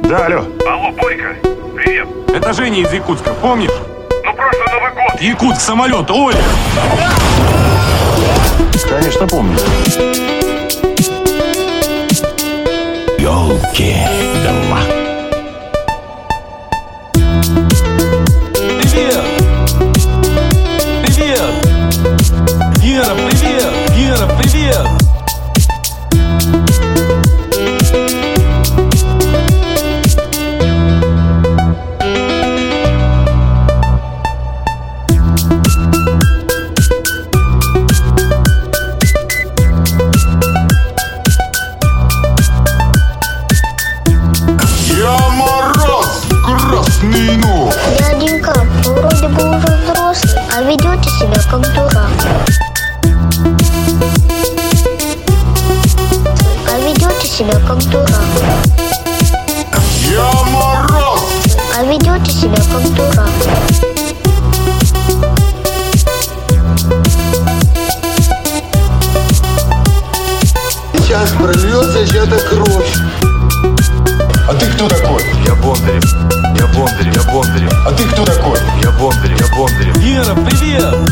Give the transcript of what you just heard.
Да, алло. Алло, Борька, привет. Это Женя из Якутска, помнишь? Ну, прошлый Новый год. Якутск, самолет, Оля. Конечно, помню. Ёлки-два. Привет! Привет! Гера, привет! Гера, привет! Дяденька, вы вроде бы уже взрослый, а ведете себя как дурак. А ведете себя как дурак. Я Мороз! А ведете себя как дурак. Сейчас прольется чья-то кровь. А ты кто такой? Я Бондарев. Я Бондарев. Я Бондарев. А ты кто такой? Я Бондарев. Я Бондарев. Гера, привет!